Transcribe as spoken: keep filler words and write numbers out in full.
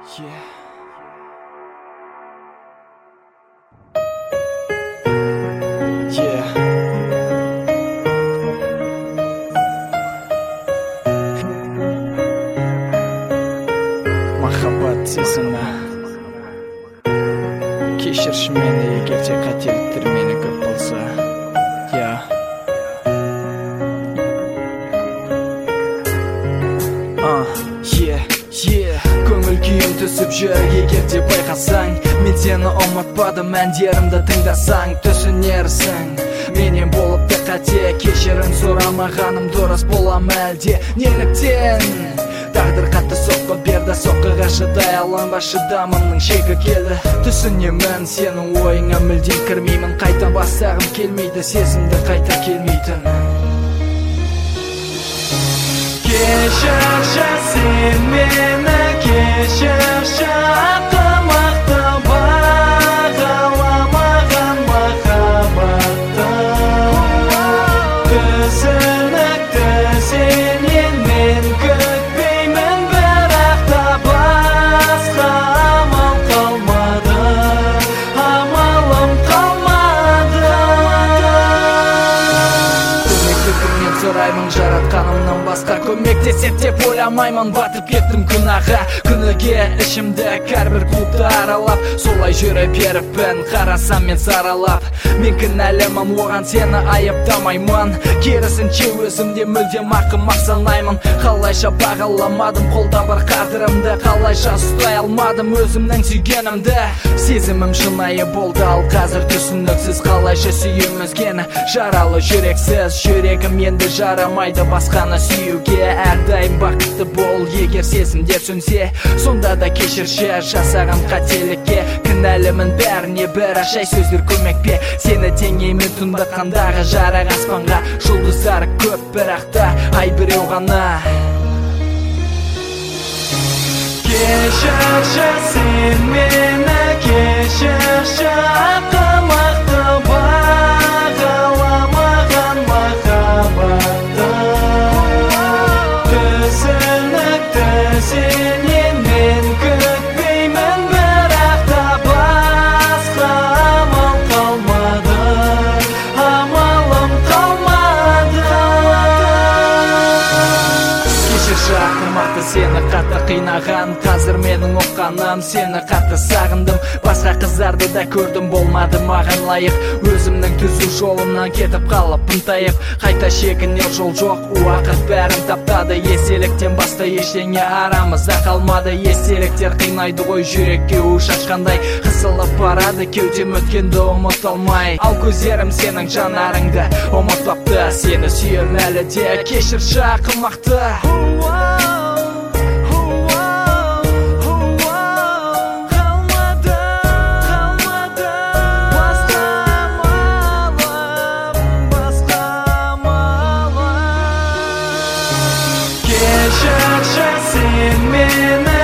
Yeah. Yeah. Махаббат сезоны. Кешірші мені, егерде қателіктер мені көп болса. Yeah. Uh, yeah, yeah. Көңіл күйім түсіп жүр егерде байқасаң. Мен сені ұмытпадым, әндерімді тыңдасаң түсінерсің. Менен болып та қате, кешірім сұрамағаным дұрыс болам әлде неліктен? Тағдыр қатты соққы берді, соққыға шыдай алам ба, шыдамымның шегі келді. Түсінемін сенің ойыңа мүлдем кірмеймін, қайта бастағым келмейді, сезімді қайта келмейтін. Кешірші сен мені, кешірші ақымақты бағаламаған махаббатты. Түсінікті сенен мен күтпеймін, бірақ та басқа амал қалмады, амалым қалмады. Көмекті кімнен сұраймын, жаратқанымнан басқа? Көмектесет деп ойламаймын, батып кеттім күнәға. Күніге ішімді әрбір клубты аралап, солай жүре беріппін, қарасам мен саралап. Мен кінәлімін, оған сені айыптамаймын, керісінше өзімде мүлдем ақымақ санаймын. Қалайша бағаламадым қолда бар қадірімді, қалайша ұстай алмадым өзімнің сүйгенімді. Сезімім шынайы болды, ал қазір түсініксіз. Қалайша сүйем өзгені, жаралы жүрексіз. Жүрегім енді жарамайды басқаны сүюге. Әрдайым бақытты бол, егер сезімдер сөнсе. Сонда да кешірші жасаған қателікке. Кінәлімін бәріне бір ашай сөздер көмек пе? Сені теңеймін тұндатқандағы жарық аспанға. Жұлдыздары көп бірақ та ай біреу ғана. Кешірші сен мені, кешірші ақымақты бағаламаған махаббатты. Түсінікті сенен мен күтпеймін, бірақ та басқа амал қалмады, амалым қалмады. Кешірші ақымақты сені қатты қинаған, қазір менің оққаным сені қатты сағындым. Басқа қыздарды да көрдім, болмады маған лайық. Өзімнің түзу жолымнан кетіп қалыппын тайып. Қайта шегінер жол жоқ, уақыт бәрін таптады. Естеліктен басқа ештеңе арамызда қалмады. Естеліктер қинайды ғой жүрекке у шашқандай. Қысылып барады кеудем өткенді ұмыта алмай. Ал көздерім сенің жанарыңды ұмытпапты, сені сүйем әлі де. Кешірші ақымақты. Кешірші сен мені,